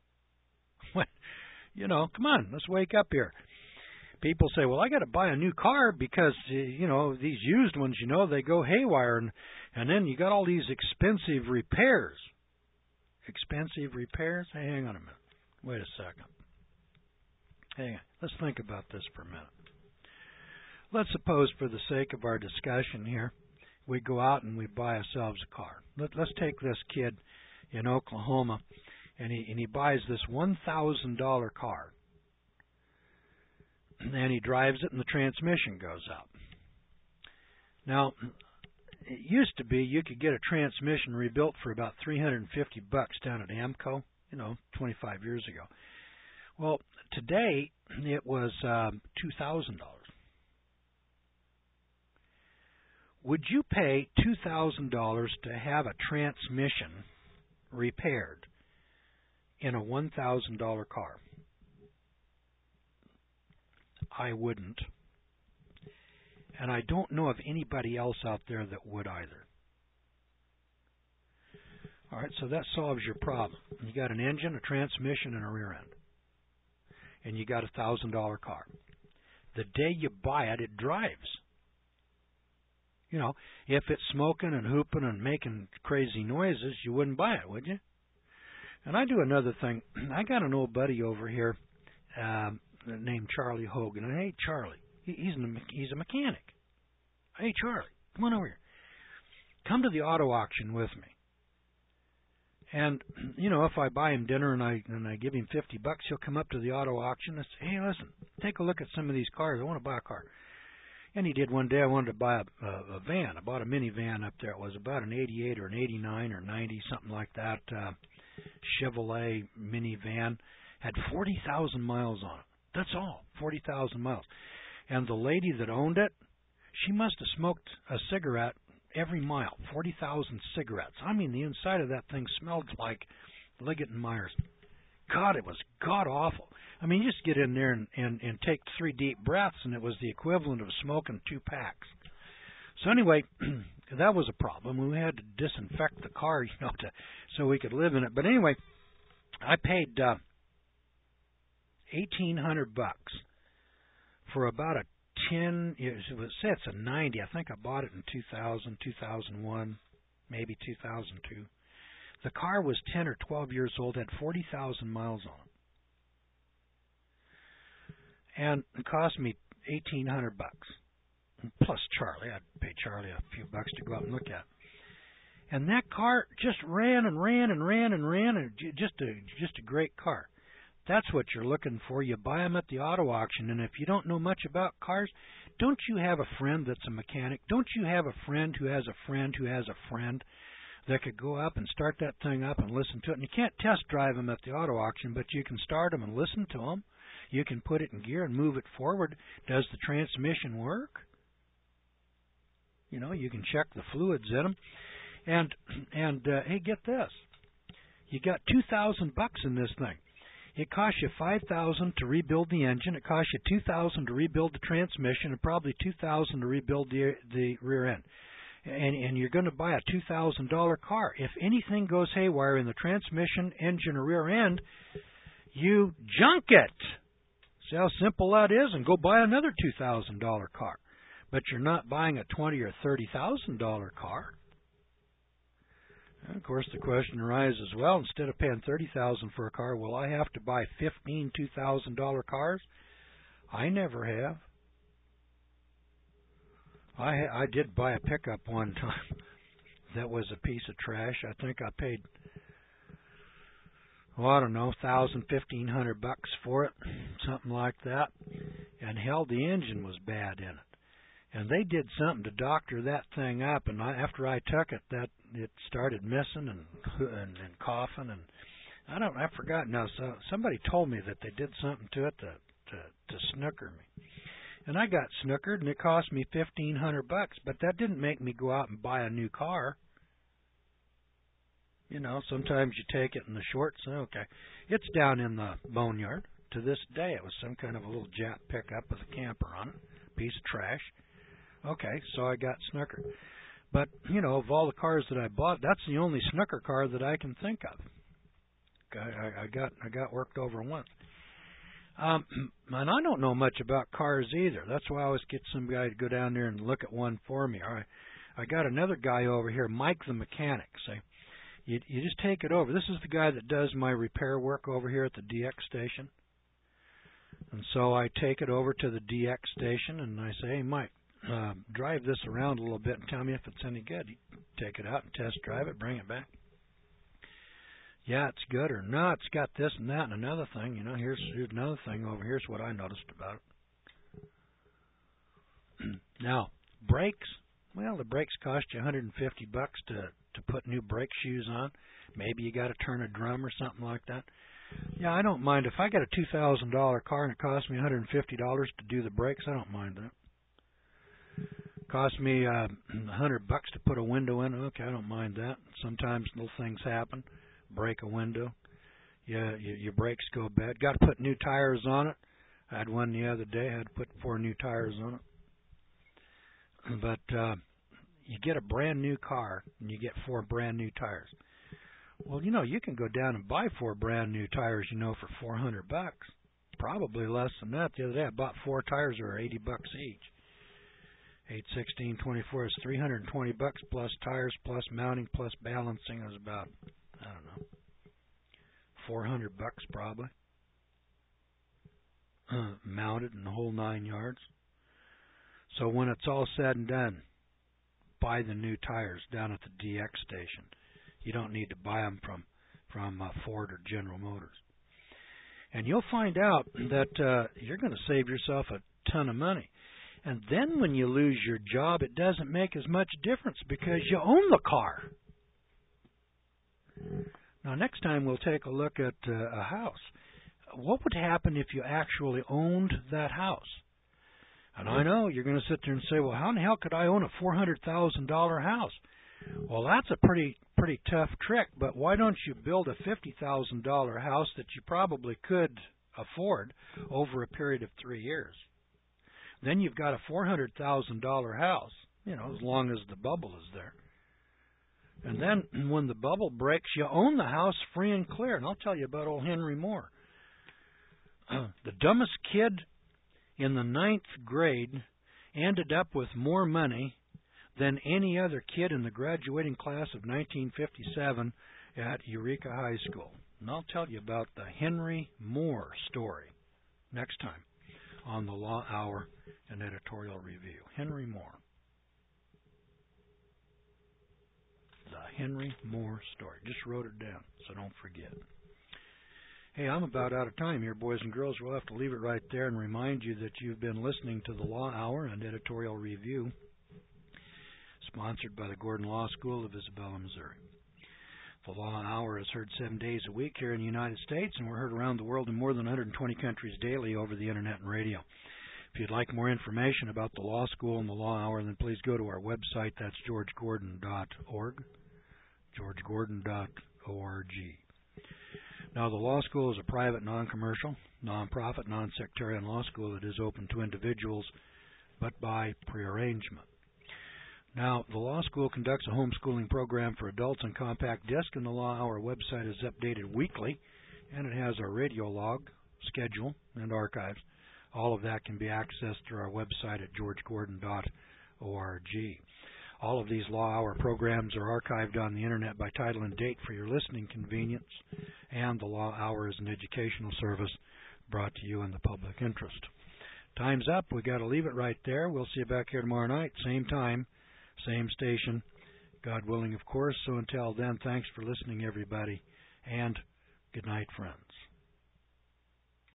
Come on, let's wake up here. People say, well, I got to buy a new car because, these used ones, they go haywire, and then you got all these expensive repairs. Expensive repairs? Hey, hang on a minute. Wait a second. Hang on. Let's think about this for a minute. Let's suppose, for the sake of our discussion here, we go out and we buy ourselves a car. Let's take this kid in Oklahoma, and he buys this $1,000 car. And he drives it and the transmission goes out. Now, it used to be you could get a transmission rebuilt for about $350 down at AMCO, 25 years ago. Well, today it was $2,000. Would you pay $2,000 to have a transmission repaired in a $1,000 car? I wouldn't. And I don't know of anybody else out there that would either. All right, so that solves your problem. You got an engine, a transmission, and a rear end. And you got a $1,000 car. The day you buy it, it drives. If it's smoking and hooping and making crazy noises, you wouldn't buy it, would you? And I do another thing. I got an old buddy over here named Charlie Hogan. And hey, Charlie, he's a mechanic. Hey, Charlie, come on over here. Come to the auto auction with me. And if I buy him dinner and I give him $50, he'll come up to the auto auction and say, "Hey, listen, take a look at some of these cars. I want to buy a car." And he did one day. I wanted to buy a van. I bought a minivan up there. It was about an 88 or an 89 or 90, something like that. Chevrolet minivan. Had 40,000 miles on it. That's all, 40,000 miles. And the lady that owned it, she must have smoked a cigarette every mile, 40,000 cigarettes. I mean, the inside of that thing smelled like Liggett and Myers. God, it was god-awful. I mean, you just get in there and take 3 deep breaths, and it was the equivalent of smoking 2 packs. So anyway, that was a problem. We had to disinfect the car, so we could live in it. But anyway, I paid $1,800 for about a 10. Say it's a 90. I think I bought it in 2000, 2001, maybe 2002. The car was 10 or 12 years old, had 40,000 miles on it. And it cost me $1,800. Plus Charlie. I'd pay Charlie a few bucks to go out and look at. And that car just ran and ran and ran and ran, and just a great car. That's what you're looking for. You buy them at the auto auction, and if you don't know much about cars, don't you have a friend that's a mechanic? Don't you have a friend who has a friend who has a friend that could go up and start that thing up and listen to it? And you can't test drive them at the auto auction, but you can start them and listen to them. You can put it in gear and move it forward. Does the transmission work? You can check the fluids in them. And hey, get this. You got $2,000 in this thing. It costs you $5,000 to rebuild the engine. It costs you $2,000 to rebuild the transmission, and probably $2,000 to rebuild the rear end. And you're going to buy a $2,000 car. If anything goes haywire in the transmission, engine, or rear end, you junk it. See how simple that is, and go buy another $2,000 car. But you're not buying a $20,000 or $30,000 car. And of course, the question arises, well, instead of paying $30,000 for a car, will I have to buy 15 $2,000 cars? I never have. I did buy a pickup one time that was a piece of trash. I think I paid, well, I don't know, $1,500 for it, something like that. And hell, the engine was bad in it. And they did something to doctor that thing up, and after I took it, that it started missing and coughing, and I forgot now. So somebody told me that they did something to it to snooker me, and I got snookered, and it cost me $1,500. But that didn't make me go out and buy a new car. You know, sometimes you take it in the shorts. Okay, it's down in the boneyard to this day. It was some kind of a little Jap pickup with a camper on it, piece of trash. Okay, so I got snookered. But, you know, of all the cars that I bought, that's the only snooker car that I can think of. I got worked over once. And I don't know much about cars either. That's why I always get some guy to go down there and look at one for me. All right, I got another guy over here, Mike the mechanic. Say, you just take it over. This is the guy that does my repair work over here at the DX station. And so I take it over to the DX station, and I say, hey, Mike, drive this around a little bit and tell me if it's any good. You take it out and test drive it, bring it back. Yeah, it's good, or no, it's got this and that and another thing. You know, here's another thing over here's what I noticed about it. Now, brakes. Well, the brakes cost you $150 to put new brake shoes on. Maybe you got to turn a drum or something like that. Yeah, I don't mind if I got a $2,000 car and it costs me $150 to do the brakes. I don't mind that. Cost me $100 to put a window in. Okay, I don't mind that. Sometimes little things happen. Break a window. Yeah, your brakes go bad. Got to put new tires on it. I had one the other day. I had to put 4 new tires on it. But you get a brand new car and you get 4 brand new tires. Well, you know, you can go down and buy 4 brand new tires, you know, for $400. Probably less than that. The other day I bought 4 tires that were $80 each. 8, 16, 24 is $320 plus tires, plus mounting, plus balancing. It was about, I don't know, $400 probably. Mounted in the whole 9 yards. So when it's all said and done, buy the new tires down at the DX station. You don't need to buy them from Ford or General Motors. And you'll find out that you're going to save yourself a ton of money. And then when you lose your job, it doesn't make as much difference because you own the car. Now, next time we'll take a look at a house. What would happen if you actually owned that house? And I know you're going to sit there and say, well, how in the hell could I own a $400,000 house? Well, that's a pretty tough trick, but why don't you build a $50,000 house that you probably could afford over a period of 3 years? Then you've got a $400,000 house, you know, as long as the bubble is there. And then when the bubble breaks, you own the house free and clear. And I'll tell you about old Henry Moore. The dumbest kid in the 9th grade ended up with more money than any other kid in the graduating class of 1957 at Eureka High School. And I'll tell you about the Henry Moore story next time on the Law Hour and Editorial Review. Henry Moore. The Henry Moore story. Just wrote it down, so don't forget. Hey, I'm about out of time here, boys and girls. We'll have to leave it right there and remind you that you've been listening to the Law Hour and Editorial Review, sponsored by the Gordon Law School of Isabella, Missouri. The Law Hour is heard 7 days a week here in the United States, and we're heard around the world in more than 120 countries daily over the Internet and radio. If you'd like more information about the Law School and the Law Hour, then please go to our website. That's georgegordon.org, georgegordon.org. Now, the Law School is a private, non-commercial, non-profit, non-sectarian law school that is open to individuals, but by prearrangement. Now, the Law School conducts a homeschooling program for adults on compact disc, and the Law Hour website is updated weekly, and it has our radio log, schedule, and archives. All of that can be accessed through our website at georgegordon.org. All of these Law Hour programs are archived on the Internet by title and date for your listening convenience, and the Law Hour is an educational service brought to you in the public interest. Time's up. We got to leave it right there. We'll see you back here tomorrow night, same time, same station, God willing, of course. So until then, thanks for listening, everybody, and good night, friends.